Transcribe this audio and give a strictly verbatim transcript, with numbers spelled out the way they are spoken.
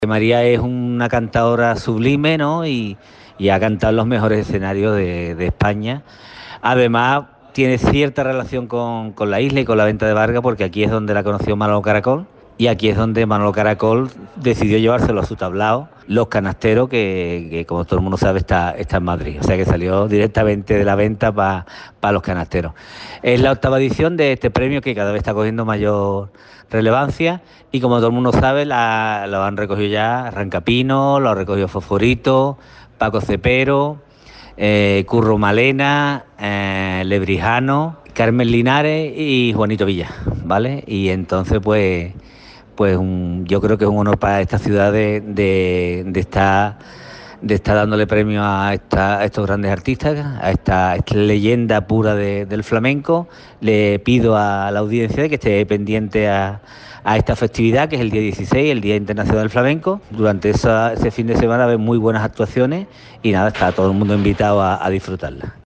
María es una cantadora sublime, ¿no? Y, y ha cantado en los mejores escenarios de, de España. Además, tiene cierta relación con, con la isla y con la venta de Vargas, porque aquí es donde la conoció Manolo Caracol. Y aquí es donde Manolo Caracol decidió llevárselo a su tablao, Los Canasteros, que, que como todo el mundo sabe está, está en Madrid. O sea que salió directamente de la venta para pa Los Canasteros. Es la octava edición de este premio que cada vez está cogiendo mayor relevancia y como todo el mundo sabe la, lo han recogido ya Rancapino, lo ha recogido Fosforito, Paco Cepero, eh, Curro Malena, eh, Lebrijano, Carmen Linares y Juanito Villa, ¿vale? Y entonces pues pues un, yo creo que es un honor para esta ciudad de, de, de estar de estar dándole premio a, esta, a estos grandes artistas, a esta, a esta leyenda pura de, del flamenco. Le pido a la audiencia de que esté pendiente a, a esta festividad, que es el día dieciséis, el Día Internacional del Flamenco. Durante esa, ese fin de semana va a haber muy buenas actuaciones y nada, está todo el mundo invitado a, a disfrutarla.